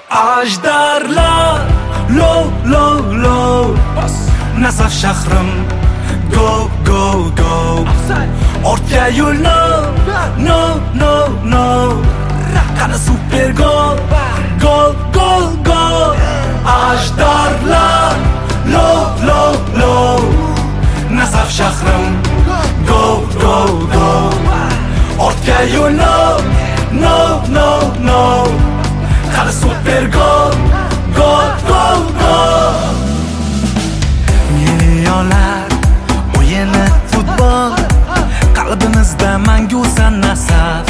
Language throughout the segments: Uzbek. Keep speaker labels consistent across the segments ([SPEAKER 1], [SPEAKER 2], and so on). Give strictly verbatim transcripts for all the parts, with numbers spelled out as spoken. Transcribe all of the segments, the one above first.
[SPEAKER 1] Ajdarlar low low low Nasaf shahrim go go go Ortga yo'l no no no no Qani super gol gol gol gol Ajdarlar low low low Nasaf shahrim go go go Ortga yo'l no no no no Qani super gol gol gol gol Milyonlar o'yini futbol qalbimizda mangusan Nasaf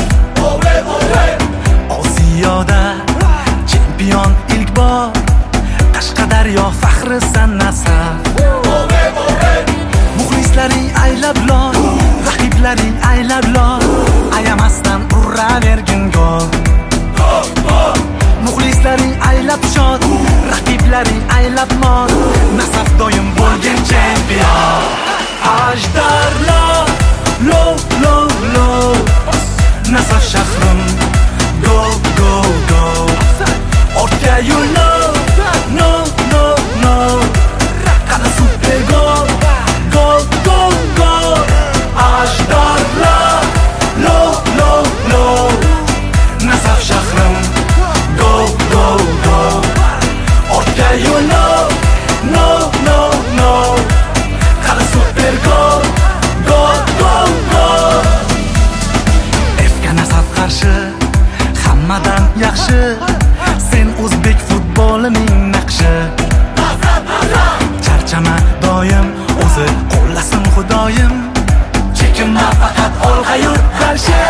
[SPEAKER 1] Osiyoda chempion ilk bor Qashqadaryo faxrisan Nasaf Muxlislaring aylablor raqiblaring aylablor ayamasdan uravergin gol Muxlislaring aylab shod raqiblaring aylab mor Nasaf doim bo'lgan chempion Ajdarlar low low low Nasaf shahrim go go go Ortga yo'l no no no no Qani super gol gol gol gol Ajdarlar low low low Nasaf shahrim go go go Ortga yo'l no no no no Qani super gol gol gol gol Efga Nasaf qarshi hammadan yaxshi Sen o'zbek futbolining naqshi Charchama doim o'zi qo'llasin xudoyim Chekinma faqat olg'a yur qarshi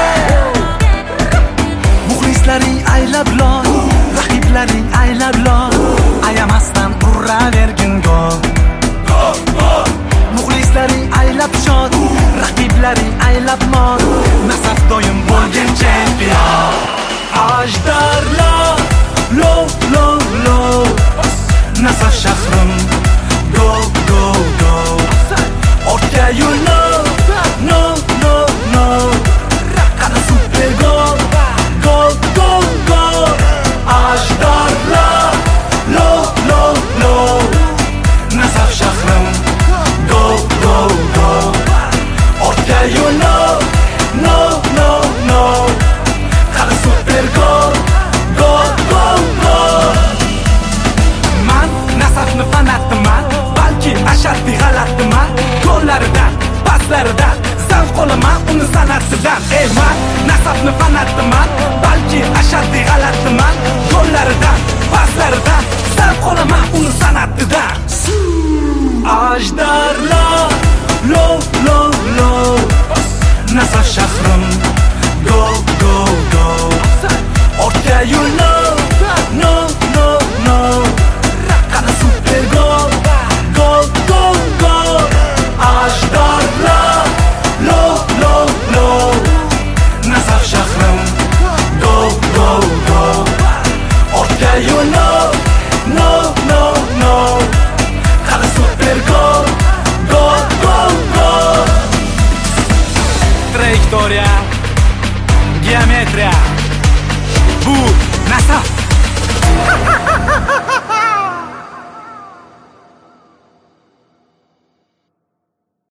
[SPEAKER 1] Muxlislaring aylablor raqiblaring aylablor ayamasdan uravergin gol Muxlislaring aylab shod raqiblaring aylab mor Nasaf doim bo'lgan chempion Ajdarlar low low low Nasaf shahrim